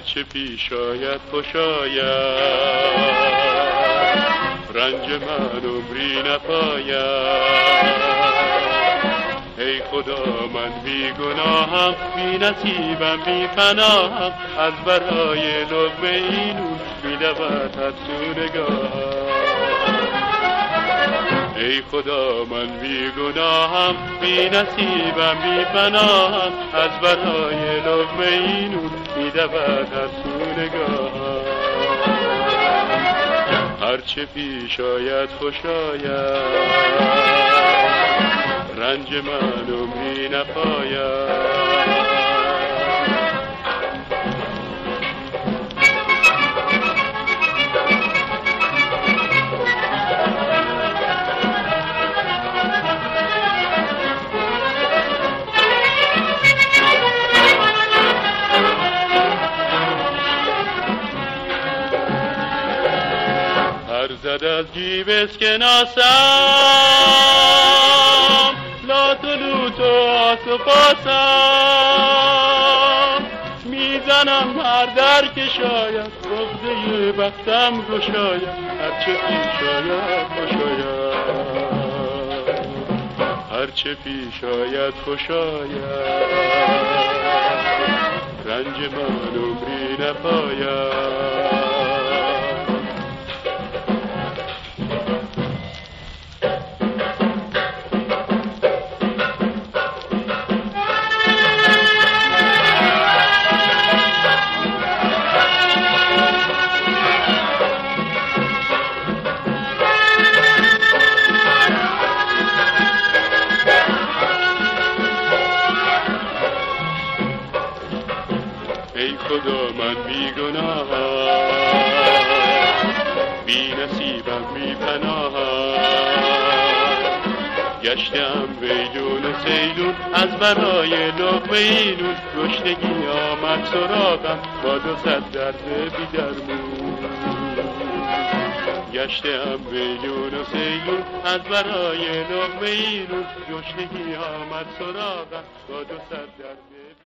هرچه پیش آید خوش آید، رنج من عمری نپاید. ای خدا من بی گناهم، بی نصیبم بی پناهم، از برای لقمه اینون می دود از تو نگاهم. ای خدا من بی گناهم، بی نصیبم بی پناهم، از برای لقمه اینون می دود از تو نگاهم. هرچه پیش آید خوش آید، رنج من عمری نپاید. زد از جیب اسکناسم، لات و لوت و آس و پاسم، میزنم هر در که شاید عقده بختم گشاید، هرچه پیش آید خوش آید، هرچه پیش آید خوش آید، رنج من عمری نپاید. ای خدا من بی گناهم، بی نصیبم بی پناهم، گشتم ویلون و سیلون از برای لقمه اینون، گشنگی آمد سراغم با 200 درد بی درمون. گشتم ویلون و سیلون از برای لقمه اینون، گشنگی آمد سراغم با 200 درد